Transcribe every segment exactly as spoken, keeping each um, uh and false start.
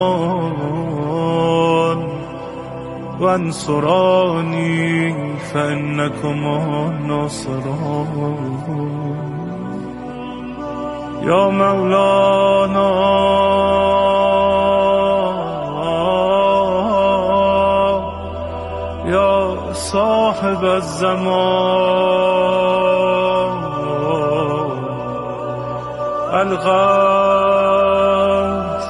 وانصراني فإنكما ناصرون يا مولانا يا صاحب الزمان الغوث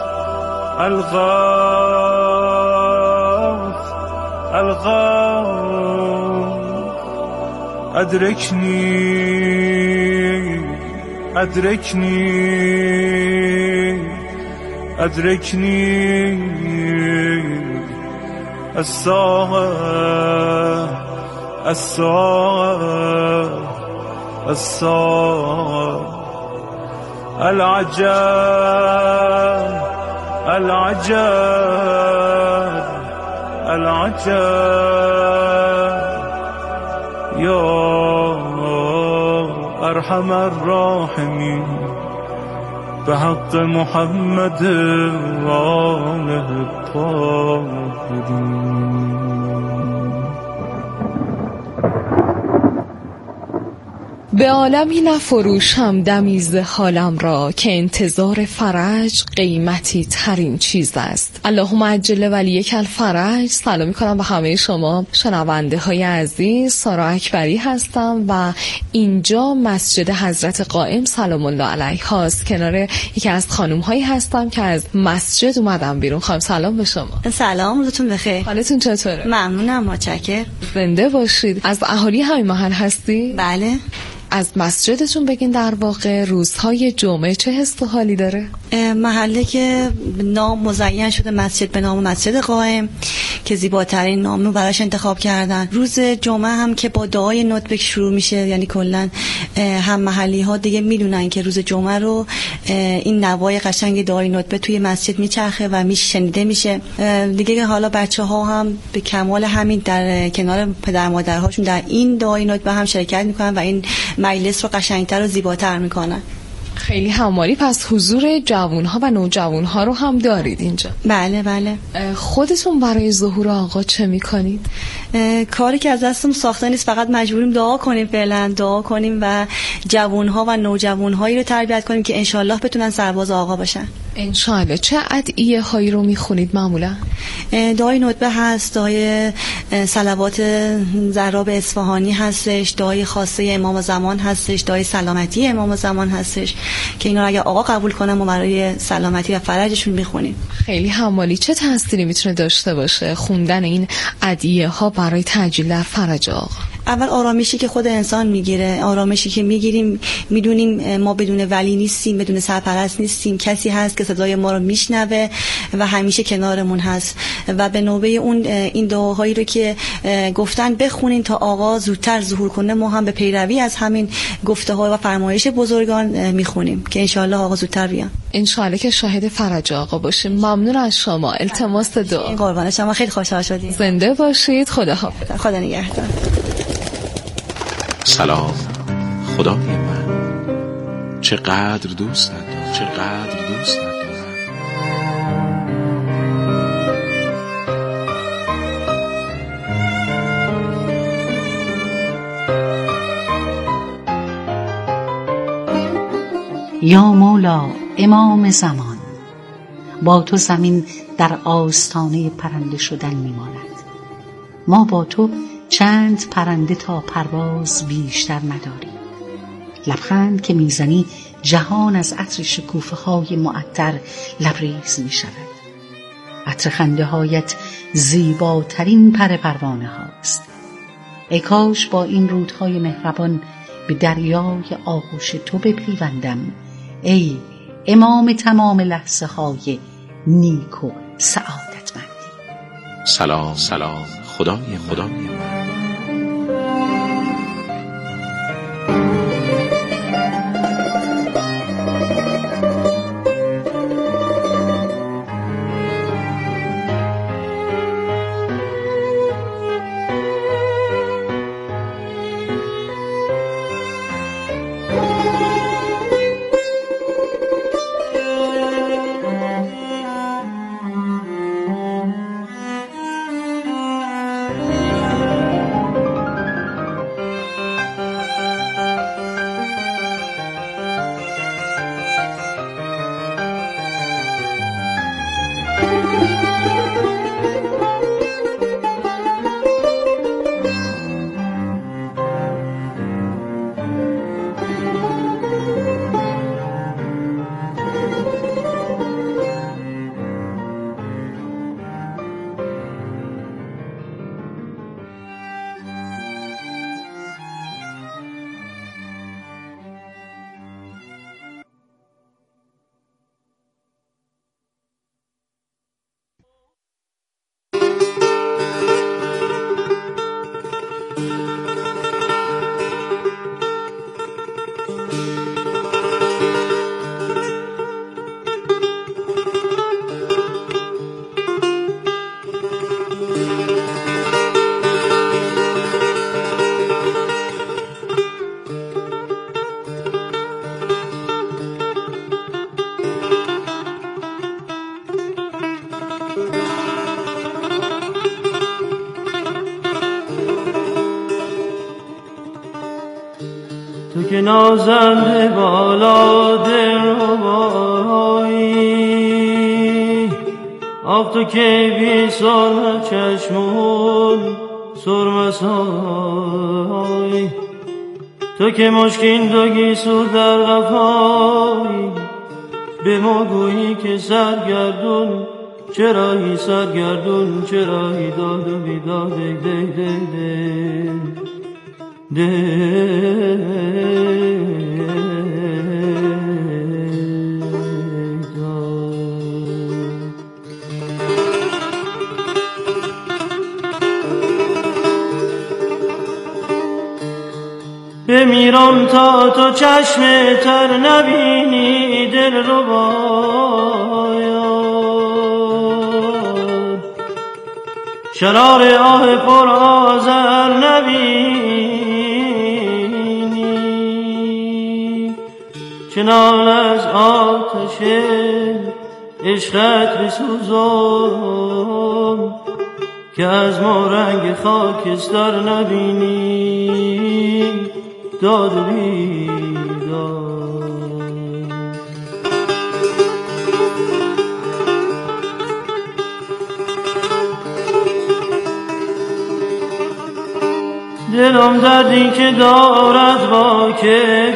الغوث الغوث أدركني أدركني أدركني الساعة الساعة الساعة العجب العجب العجب يا أرحم الراحمين بحق محمد وآله الطاهرين. به عالمی نفروشم دمی ز حالم را که انتظار فرج قیمتی ترین چیز است. اللهم عجل ولیک الفرج. سلام میکنم به همه شما شنونده های عزیز. سارا اکبری هستم و اینجا مسجد حضرت قائم سلام الله علیه هاست. کنار یکی از خانم هایی هستم که از مسجد اومدم بیرون. خانم سلام به شما. سلام، روزتون بخیر. حالتون چطوره؟ ممنونم، متشکرم. زنده باشید. از اهالی همین محل هستی؟ بله. از مسجدتون بگین در واقع روزهای جمعه چه حس و حالی داره؟ محله که نام مزین شده مسجد به نام مسجد قائم که زیباترین نام رو براش انتخاب کردن. روز جمعه هم که با دعای ندبه شروع میشه، یعنی کلا هم محلی ها دیگه میدونن که روز جمعه رو این نوای قشنگ دعای ندبه توی مسجد میچرخه و میشنیده میشه دیگه. حالا بچه ها هم به کمال همین در کنار پدر مادرهاشون در این دعای ندبه هم شرکت میکنن و این مجلس رو قشنگتر و زیباتر میکنن. خیلی همالی. پس حضور جوانها و نوجوانها رو هم دارید اینجا؟ بله بله. خودتون برای ظهور آقا چه میکنید؟ کاری که از دستم ساخته نیست، فقط مجبوریم دعا کنیم، فعلا دعا کنیم و جوانها و نوجوانهایی رو تربیت کنیم که انشالله بتونن سرباز آقا باشن. انشالله. چه ادعیه هایی رو میخونید معمولا؟ دعای ندبه هست، دعای صلوات زهرا به اصفهانی هستش، دعای خاصه امام زمان هستش، دعای سلامتی امام زمان هستش که اینا رو اگه آقا قبول کنن ما برای سلامتی و فرجشون میخونیم. خیلی همالی. چه تأثیری میتونه داشته باشه خوندن این ادعیه ها برای تعجیل در فرج آقا؟ اول آرامشی که خود انسان میگیره، آرامشی که میگیریم، میدونیم ما بدون ولی نیستیم، بدون سرپرست نیستیم، کسی هست که صدای ما رو میشنوه و همیشه کنارمون هست. و به نوبه اون این دعاهایی رو که گفتن بخونین تا آقا زودتر ظهور کنه، ما هم به پیروی از همین گفته ها و فرمایش بزرگان میخونیم که انشالله آقا زودتر بیان. انشالله که شاهد فرج آقا باشیم. ممنون از شما. التماس دعا. قربان شما، خیلی خوشحال شدیم. زنده باشید. خدا حافظ. خدا نگهدار. سلام خدای من، چقدر دوستت دارم، چقدر دوستت دارم. یا مولا امام زمان، با تو زمین در آستانه پرنده شدن میماند. ما با تو چند پرنده تا پرواز بیشتر نداریم. لبخند که میزنی جهان از عطر شکوفه های معطر لبریز می شود. عطر خنده هایت زیباترین پر پروانه هاست. ای کاش با این رودهای مهربان به دریای آغوش تو بپیوندم، ای امام تمام لحظه های نیک و سعادتمندی. سلام سلام خدای خدای من. که نازنده بالا دلربایی، آب تو که بی سرمه چشمون سرمسایی، تو که مشکین دو گیسو در غفایی، به ما گویی که سرگردون چرایی، سرگردون چرایی، داد و بیداد دی دی دی دی بمیرم تا تو چشم تر نبینی دل ربایم، شرار آه پر آذر نبینی، چنان از آتش عشقت بسوزم که از ما رنگ خاکستر نبینی، داد و بیداد. دلم دردی که دارد با که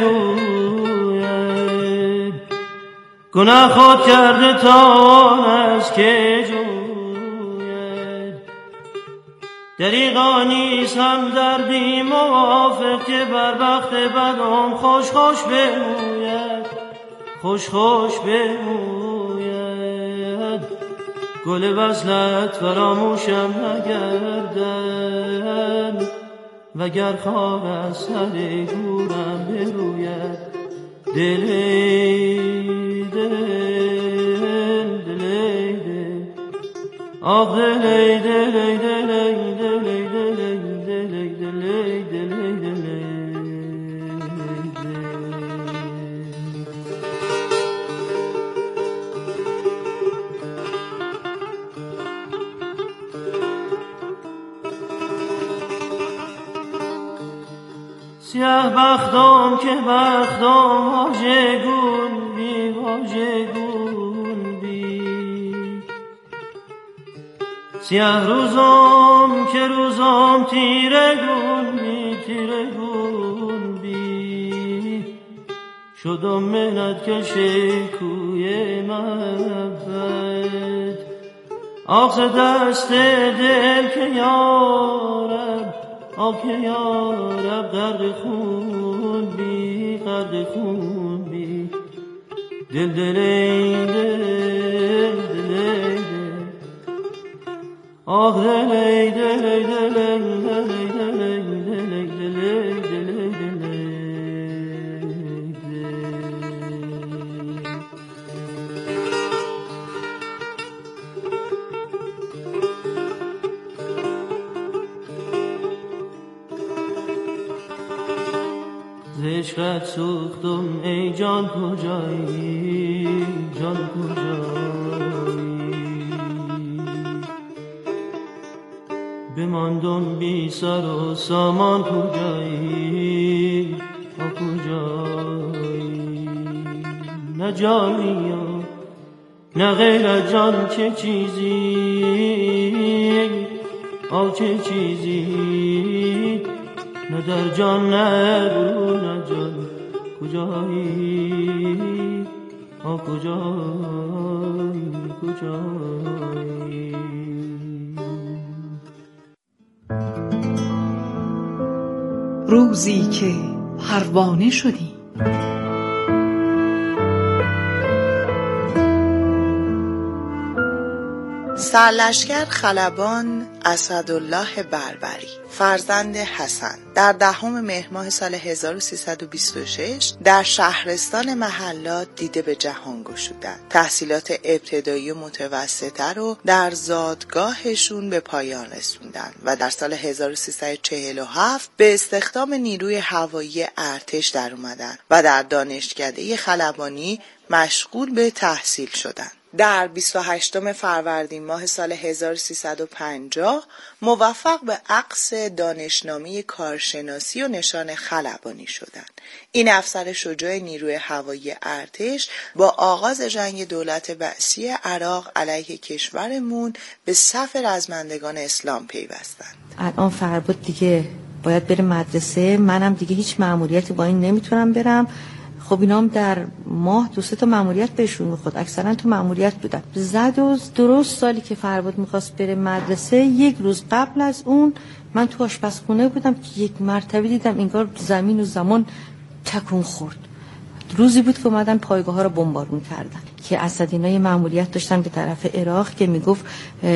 گوید، گناه خود کرده تا از که جوید، دریغا نیست هم دردی موافق که بر بخت بدم خوش خوش بموید، خوش خوش بموید، گل وصلت فراموشم نگردد، وگر خار از سر گورم بروید، دل دل دل دل آه دل دل دل سیاه بختم که بختم واژگون بی واژگون بی، سیاه روزم که روزم تیره گون بی تیره گون بی، شدم منت کشه کوی محبت، آخ دست دل که یارب، آه که یارب غرق خون بی، غرق خون بی، دل دل دل دل دل آه دل دل دل دل عشقت سوختم ای جان کجایی، جان کجایی، بماندم بی سر و سامان کجایی، آ کجایی، نه جانی نه غیر جان چه چیزی، آ چه چیزی، نه در جان نه برو نه جان کجایی، آ کجایی کجایی. روزی که پروانه شدی، سرلشکر خلبان اسدالله بربری فرزند حسن در دهم مهر ماه سال هزار و سیصد و بیست و شش در شهرستان محلات دیده به جهان گشودند. تحصیلات ابتدایی و متوسطه رو در زادگاهشون به پایان رسوندن و در سال هزار و سیصد و چهل و هفت به استخدام نیروی هوایی ارتش در اومدن و در دانشکده خلبانی مشغول به تحصیل شدند. در بیست و هشتم فروردین ماه سال هزار و سیصد و پنجاه موفق به اخذ دانشنامه کارشناسی و نشان خلبانی شدند. این افسر شجاع نیروی هوایی ارتش با آغاز جنگ دولت بعثی عراق علیه کشورمون به صف رزمندگان اسلام پیوستند. الان فرباد دیگه باید بره مدرسه، منم دیگه هیچ مأموریتی با این نمیتونم برم. خب اینا هم در ماه دو سه تا مأموریت بهشون میخورد، اکثرا تو مأموریت بودن. زد و درست سالی که فرباد میخواست بره مدرسه، یک روز قبل از اون من تو آشپزخونه بودم که یک مرتبه دیدم انگار زمین و زمان تکون خورد. روزی بود که اومدن پایگاه ها رو بمبارون کردن که اسدینای مأموریت داشتن به طرف عراق که میگفت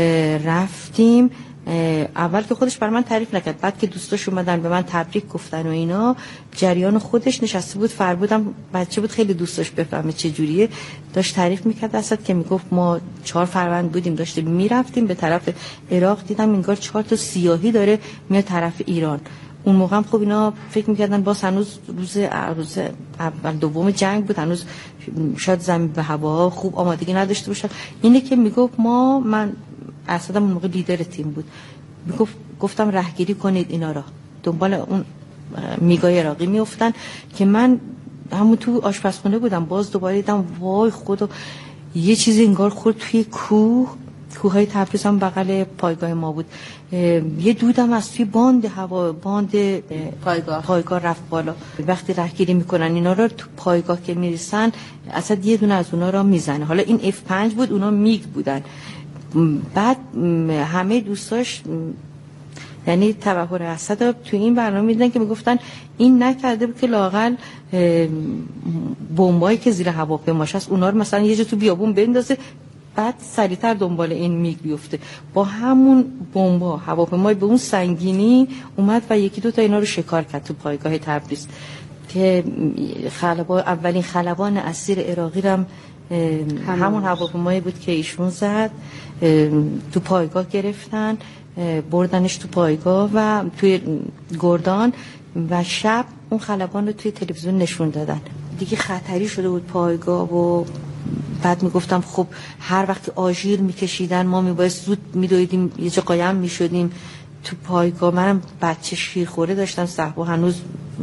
رفتیم. اول که خودش بر من تعریف نکرد، بعد که دوستاش اومدن به من تبریک گفتن و اینا، جریان خودش نشسته بود. فربودم بچه بود، خیلی دوستاش بفهمه چه جوریه، داشت تعریف میکرد اسد که میگفت ما چهار فروند بودیم داشتیم میرفتیم به طرف عراق، دیدم انگار چهار تا سیاهی داره میاد طرف ایران. اون موقع هم خب اینا فکر میکردن باز هنوز روز روز اول دوم جنگ بود، هنوز شاید زمین به هوا خوب آمادگی نداشته باشن. اینه که میگفت ما من اسدم اون موقع لیدر تیم بود، میگفت گفتم رهگیری کنید اینا را، دنبال اون میگای عراقی میافتن که من همون تو آشپزخونه بودم. باز دوباره دیدم وای خدا یه چیزی انگار خورد توی کوه، کوههای تبریز هم بغل پایگاه ما بود. یه دودم از توی باند هوا باند پایگاه پایگاه رفت بالا. وقتی رهگیری میکنن اینا رو تو پایگاه که میرسن اصلا یه دونه از اونا را میزنه. حالا این اف پنج بود، اونا میگ بودن. بعد همه دوستاش یعنی تبهر اسد تو این برنامه میدن که میگفتن این نکرده بود که لااقل بمبایی که زیر هواپیماش هست اونا رو مثلا یه جا تو بیابون بندازه، بعد سریعتر دنبال این میگ بیفته. با همون بمبا هواپیمای به اون سنگینی اومد و یکی دو تا اینا رو شکار کرد تو پایگاه تبریز که خلبان اولین خلبان اسیر عراقی رو همون هواپیمایی بود که ایشون زد. تو پایگاه گرفتن، بردنش تو پایگاه و توی گردان و شب اون خلبان رو توی تلویزیون نشون دادن. دیگه خطری شده بود پایگاه و بعد میگفتم خب هر وقت آژیر میکشیدن ما میبایست زود میدویدیم یه جا قایم میشدیم تو پایگاه. منم بچه شیرخوره داشتم، صحبا هنوز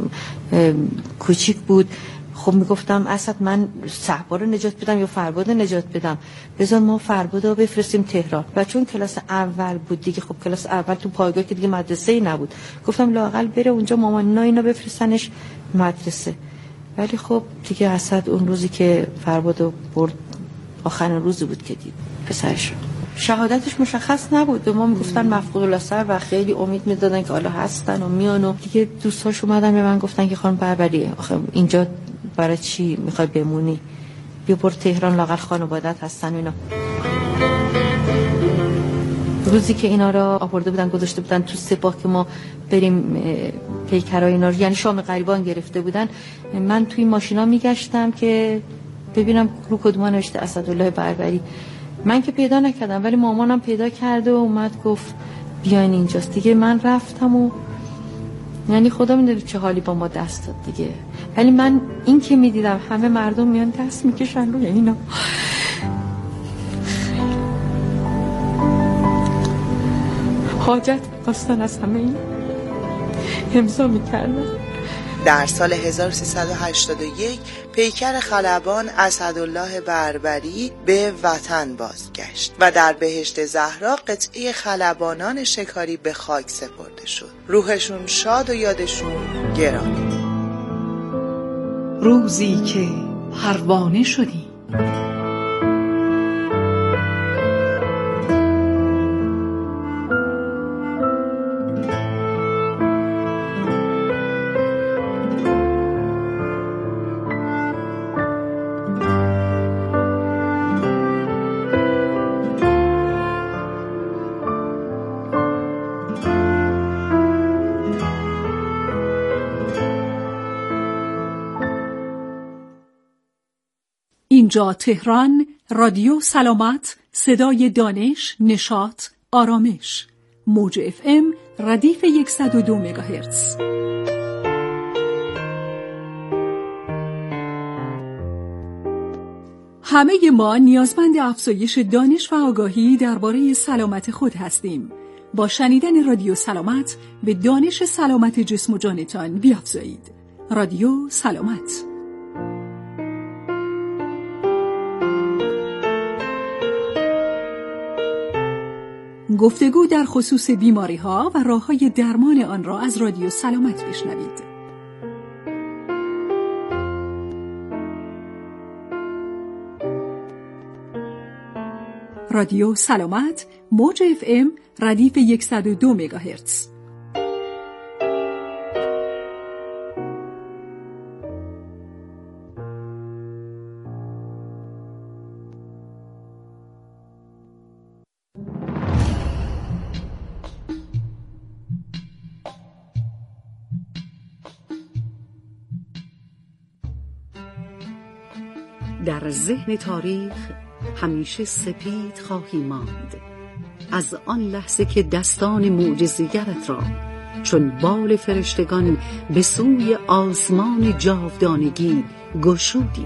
کوچیک بود. خب میگفتم اسد من صحبا رو نجات بدم یا فرباد نجات بدم، بذار ما فرباد رو بفرستیم تهران. و چون کلاس اول بود دیگه، خب کلاس اول تو پایگاه که دیگه مدرسه ای نبود، گفتم لااقل بره اونجا مامانینا اینا بفرستنش مدرسه. ولی خب دیگه اسد اون روزی که فرباد رو برد آخرین روزی بود که دید پسرش. شهادتش مشخص نبود، به ما میگفتن مفقود الاثر و خیلی امید میدادن که حالا هستن و میان و دیگه. دوستاش اومدن به من گفتن که خانم بربری آخه اینجا برای چی میخوای بمونی، بیا برو تهران لااقل خانواده‌ات هستن اینا. روزی که اینا را آورده بودن گذاشته بودن تو سپاه که ما بریم پیکرای اینا رو، یعنی شام غریبان گرفته بودن، من توی ماشینا میگشتم که ببینم رو کدوم نوشته اسدالله بربری. من که پیدا نکردم ولی مامانم پیدا کرده و اومد گفت بیاین اینجاست. دیگه من رفتم و یعنی خدا میدونه چه حالی با ما دست داد دیگه. ولی من این که میدیدم همه مردم میان دست میکشن روی اینا، حاجت خواستن از همه این امضا میکردن. در سال هزار و سیصد و هشتاد و یک پیکر خلبان اسدالله بربری به وطن بازگشت و در بهشت زهرا قطعه خلبانان شکاری به خاک سپرده شد. روحشون شاد و یادشون گرامی. روزی که پروانه شدی اینجا تهران، رادیو سلامت، صدای دانش، نشاط، آرامش، موج اف ام ردیف صد و دو مگاهرتز. همه ما نیازمند افزایش دانش و آگاهی درباره سلامت خود هستیم. با شنیدن رادیو سلامت به دانش سلامت جسم و جانتان بیافزایید. رادیو سلامت. گفتگو در خصوص بیماری‌ها و راه‌های درمان آن را از رادیو سلامت بشنوید. رادیو سلامت، موج اف ام، ردیف صد و دو مگاهرتز. در ذهن تاریخ همیشه سپید خواهی ماند، از آن لحظه که دستان معجزه‌گرت را چون بال فرشتگان به سوی آسمان جاودانگی گشودی.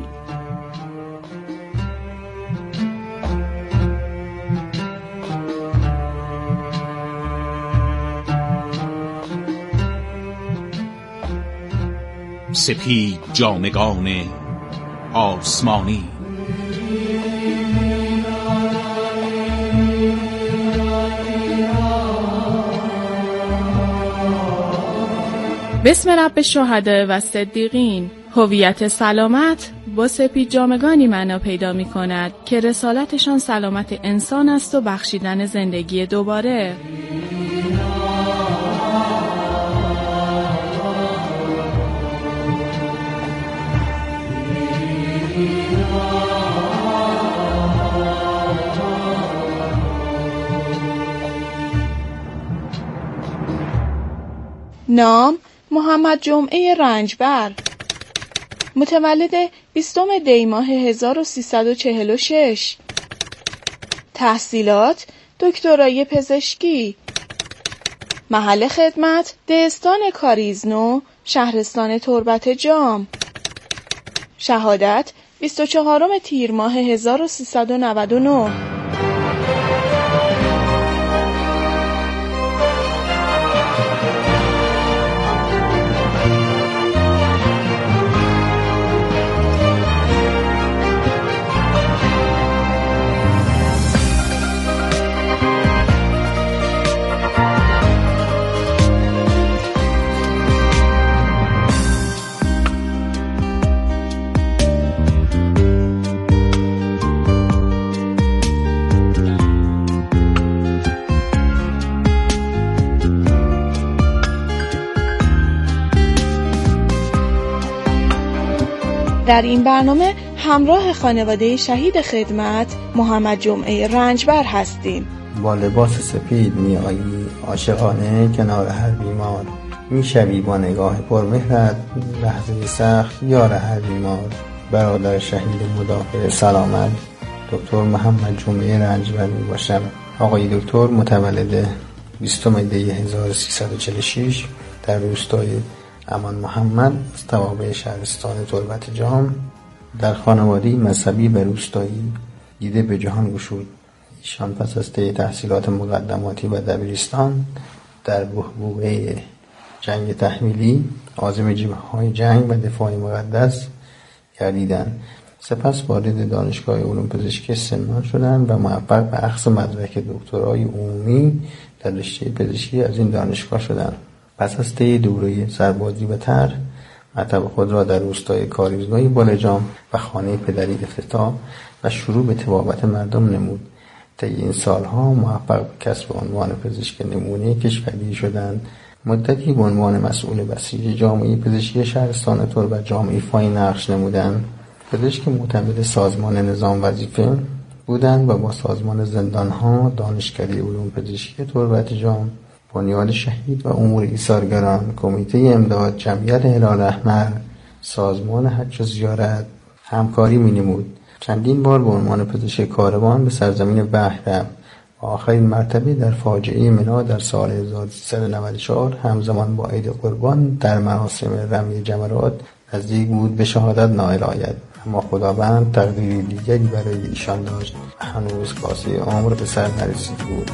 سپید جامگان آسمانی، بسم رب الشهداء و صدیقین. هویت سلامت با سپید جامگانی معنا پیدا می کند که رسالتشان سلامت انسان است و بخشیدن زندگی دوباره. نام محمد جمعه رنجبر، متولد بیستم دی ماه هزار و سیصد و چهل و شش. تحصیلات دکترای پزشکی. محل خدمت دهستان کاریزنو، شهرستان تربت جام. شهادت بیست و چهارم تیر ماه هزار و سیصد و نود و نه. در این برنامه همراه خانواده شهید خدمت محمد جمعه رنجبر هستیم. با لباس سپید میایی عاشقانه کنار هر بیمار، میشوی با نگاه پرمهرت لحظه سخت یار هر بیمار. برادر شهید مدافع سلامت دکتر محمد جمعه رنجبر می باشم. آقای دکتر متولد بیستم دی هزار و سیصد و چهل و شش در روستای امان محمد از توابع شهرستان تربت جام، در خانواده مذهبی به روستایی دیده به جهان گشود. ایشان پس از طی تحصیلات مقدماتی و دبیرستان در بحبوحه جنگ تحمیلی عازم جبهه‌های جنگ و دفاع مقدس گردیدند. سپس وارد دانشگاه علوم پزشکی سمنان شدند و موفق به اخذ مدرک دکترای عمومی در رشته پزشکی از این دانشگاه شدند. پس از طی دوره سربازی و طرح مطب خود را در روستای کاریزنوی بالجام و خانه پدری افتتاح و شروع به طبابت مردم نمود. طی این سالها موفق به کسب عنوان پزشک نمونه کشوری شدند. مدتی به عنوان مسئول بسیج جامعه پزشکی شهرستان تربت جام ایفای نقش نمودند. پزشک معتمد سازمان نظام وظیفه بودند و با سازمان زندانها، دانشکده علوم پزشکی تربت جام، بنیاد شهید و امور ایثارگران، کمیته امداد، جمعیت هلال احمر، سازمان حج و زیارت همکاری می‌نمود. چندین بار به عنوان پزشک کاروان به سرزمین وحی رفت و آخرین مرتبه در فاجعه منی در سال هزار و سیصد و نود و چهار همزمان با عید قربان در مراسم رمی جمرات نزدیک بود به شهادت نائل آید. اما خداوند تقدیری دیگری برای ایشان داشت و هنوز کاسه عمر به سر نرسیده بود.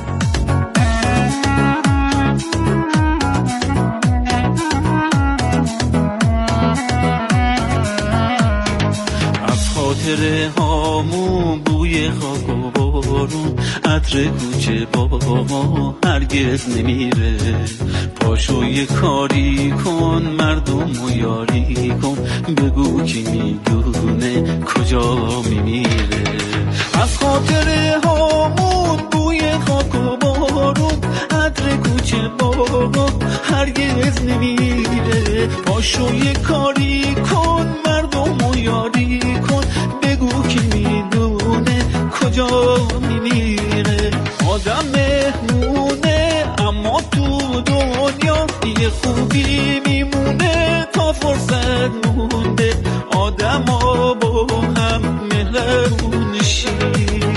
خاطره هامون بوی خاک و بارون عطر کوچه با هرگز نمیره. پاشو یه کاری کن مردم و یاری کن، بگو کی میدونه کجا میمیره. از خاطره هامون بوی خاک و بارون عطر کوچه با هرگز نمیره. پاشو یه کاری کن مردم و یاری کن، بگو کی میدونه کجا میمیره. آدم مهمونه اما تو دنیا یه خوبی میمونه تا فرصت مونده. آدم ها با هم مهربون شید.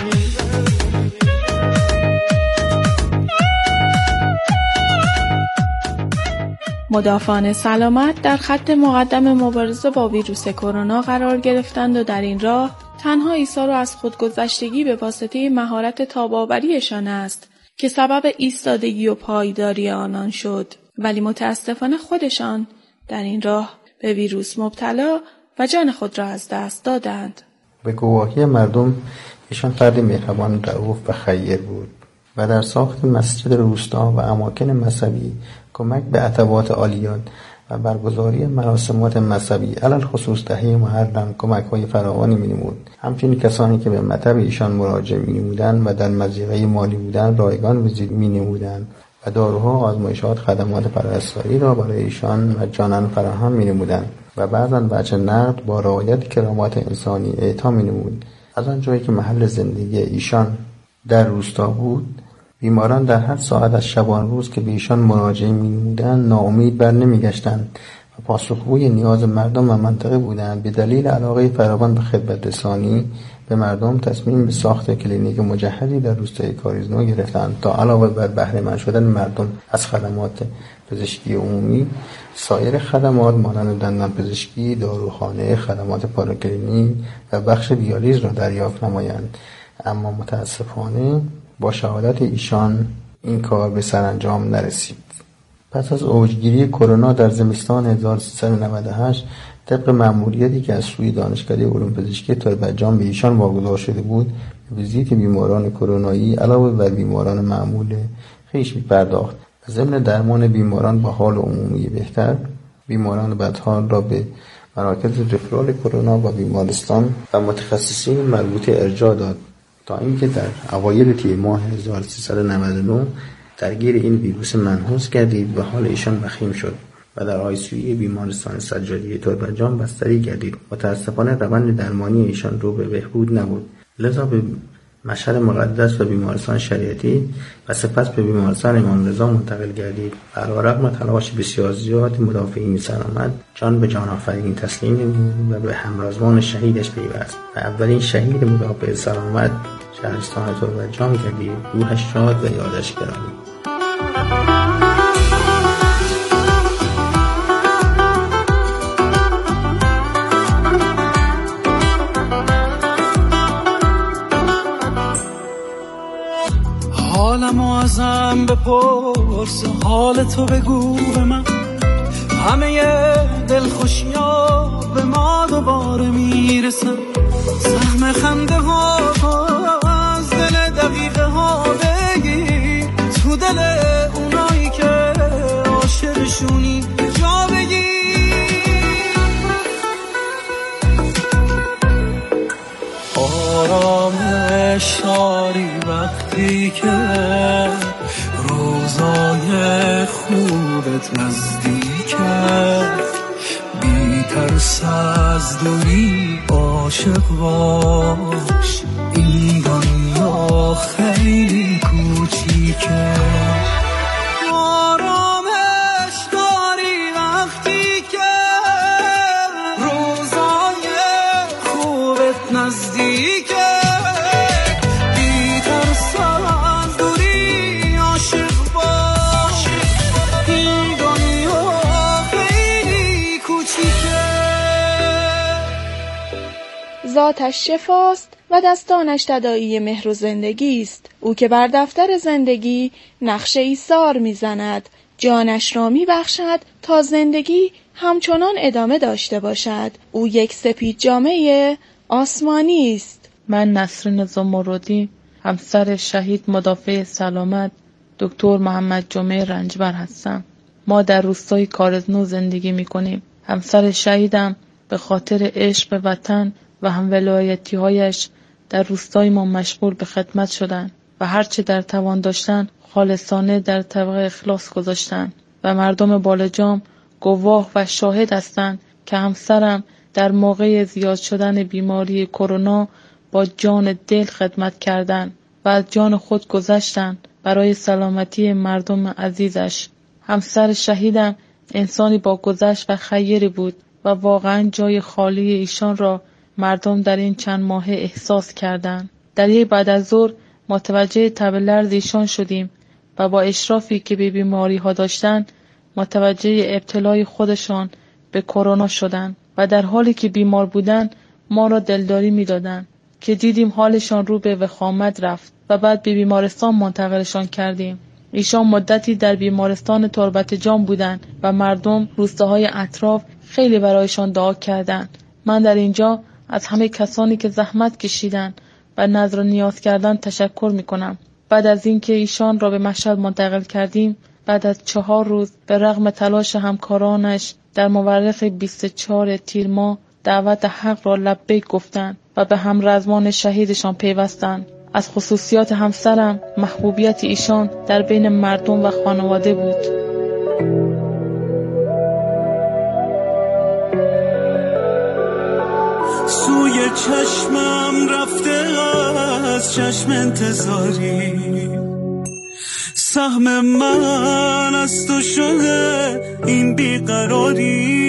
مدافعان سلامت در خط مقدم مبارزه با ویروس کرونا قرار گرفتند و در این راه تنها عیسی را از خودگذشتگی به واسطه مهارت تاب‌آوریشان است که سبب ایستادگی و پایداری آنان شد، ولی متاسفانه خودشان در این راه به ویروس مبتلا و جان خود را از دست دادند. به گواهی مردم ایشان فرد مهربان، رئوف و خیر بود و در ساخت مسجد روستا و اماکن مذهبی کمک به عتبات عالیات و برگزاری مراسمات مذهبی علل خصوص دهه محرم کمک‌های فراوانی می‌نمود. همچنین کسانی که به مطب ایشان مراجعه می‌نمودند و در مضیقه مالی بودند رایگان می‌نمودند و داروها، آزمایشات، خدمات پرستاری را برای ایشان مجانا فراهم می‌نمودند و بعضاً وجه نقد با رعایت کرامات انسانی اعطا می‌نمود. از آنجایی که محل زندگی ایشان در روستا بود، بیماران در هر ساعت از شبان روز که به ایشان مراجعه می‌نمودند ناامید بر نمی‌گشتند و پاسخگوی نیاز مردم و منطقه بودند. به دلیل علاقه فراوان به خدمت رسانی به مردم تصمیم به ساخت کلینیک مجهزی در روستای کاریزنو گرفتند تا علاوه بر بهره مند شدن مردم از خدمات پزشکی عمومی، سایر خدمات مانند دندان پزشکی، داروخانه، خدمات پاراکلینیک و بخش دیالیز را دریافت نمایند. اما متاسفانه با شهادت ایشان این کار به سرانجام نرسید. پس از اوجگیری کرونا در زمستان هزار و سیصد و نود و هشت طبق مأموریتی که از سوی دانشکده علوم پزشکی تربتجان به ایشان واگذار شده بود، به ویزیت بیماران کرونایی علاوه بر بیماران معمول خویش می‌پرداخت و ضمن درمان بیماران با حال عمومی بهتر، بیماران بدحال را به مراکز رفرال کرونا و بیمارستان و متخصصین مربوطه ارجاع داد تا اینکه در اوایل تیر ماه هزار و سیصد و نود و نه درگیر این ویروس منحوس گردید و حال ایشان وخیم شد و در آی سی یو بیمارستان سجادی تربتجان بستری گردید. متاسفانه روند درمانی ایشان رو به بهبود نبود، لذا به مشهد مقدس و بیمارستان شریعتی و سپس به بیمارستان امام رضا منتقل گردید. علیرغم تلاش بسیار زیاد مدافعین سلامت، جان به جان آفرین تسلیم نمود و به همرازمان شهیدش پیوست و اولین شهید مدافع سلامت شهرستان تربتجان گردید. روحش شاد و یادش گرامی. حالمو ازم بپرس، حال تو بگو به من، همه دلخوشی‌ها به ما دوباره میرسن. سهم خنده ها از دل دقیقه ها بگیر، تو دل اونایی که عاشقشونی جا بگیر. آرامش داری وقتی که روزای خوبت نزدیکه، بی ترس از دوری عاشق باش، این دنیا خیلی کوچیکه. آرامش داری وقتی که روزای خوبت نزدیکه، ذاتش شفاست و دستانش تداعی مهر و زندگی است. او که بر دفتر زندگی نقشه ایثار می‌زند، جانش را می‌بخشد تا زندگی همچنان ادامه داشته باشد. او یک سپید جامه آسمانی است. من نسرین زمردی، همسر شهید مدافع سلامت دکتر محمد جمعه رنجبر هستم. ما در روستای کارزنو زندگی می‌کنیم. همسر شهیدم به خاطر عشق به وطن و هم ولایتی‌هایش در روستای ما مشغول به خدمت شدند و هرچه در توان داشتن خالصانه در طبق اخلاص گذاشتند و مردم بالجام گواه و شاهد هستند که همسرم در موقع زیاد شدن بیماری کرونا با جان دل خدمت کردند و از جان خود گذشتند برای سلامتی مردم عزیزش. همسر شهیدم انسانی با گذشت و خیری بود و واقعا جای خالی ایشان را مردم در این چند ماه احساس کردند. در یک بعد از ظهر متوجه تب لرز ایشان شدیم و با اشرافی که به بیماری ها داشتن متوجه ابتلای خودشان به کرونا شدند و در حالی که بیمار بودند ما را دلداری می دادند که دیدیم حالشان رو به وخامت رفت و بعد به بیمارستان منتقلشان کردیم. ایشان مدتی در بیمارستان تربت جام بودند و مردم روستاهای اطراف خیلی برایشان دعا کردند. من در اینجا از همه کسانی که زحمت کشیدند و نظر و نیاز کردند تشکر می کنم. بعد از اینکه ایشان را به مشهد منتقل کردیم، بعد از چهار روز به رغم تلاش همکارانش در مورخ بیست و چهار تیر ماه دعوت حق را لبیک گفتند و به همرزمان شهیدشان پیوستند. از خصوصیات همسرم محبوبیت ایشان در بین مردم و خانواده بود. سوی چشمم رفته از چشم انتظاری، سهم من از تو شده این بیقراری،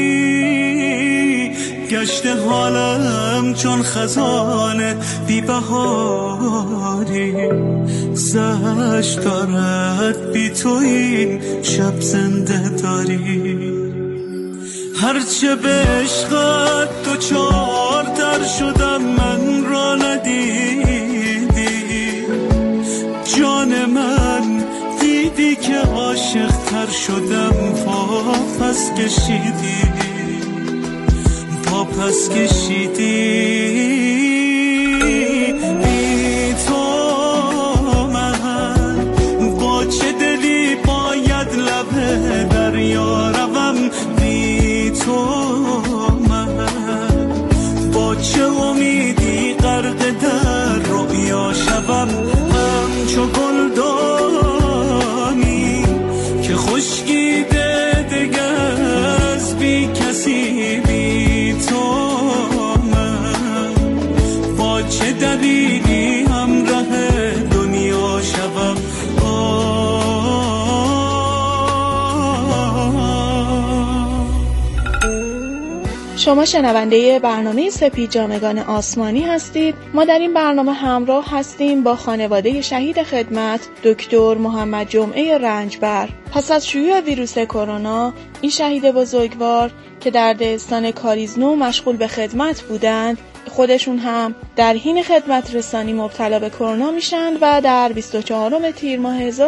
گشته حالم چون خزانه بی بهاری، زش دارد بی تو این شب زنده داری. هرچه به عشقت تو چارتر شدم من را ندیدی، جان من دیدی که عاشق تر شدم پا پس کشیدی، پا پس کشیدی. بی تو من با چه دلی باید لب دریا روم، بی تو من با چه امیدی غرق در رؤیا شوم، همچو گلدانی که خشکیده دگر از بی کسی، بی تو من با چه دلیلی همراه دنیا شوم. شما شنونده برنامه سپید جامگان آسمانی هستید. ما در این برنامه همراه هستیم با خانواده شهید خدمت دکتر محمد جمعه رنجبر. پس از شیوع ویروس کرونا، این شهید بزرگوار که در دهستان کاریزنو مشغول به خدمت بودند، خودشون هم در حین خدمت رسانی مبتلا به کرونا میشن و در بیست و چهارم تیر ماه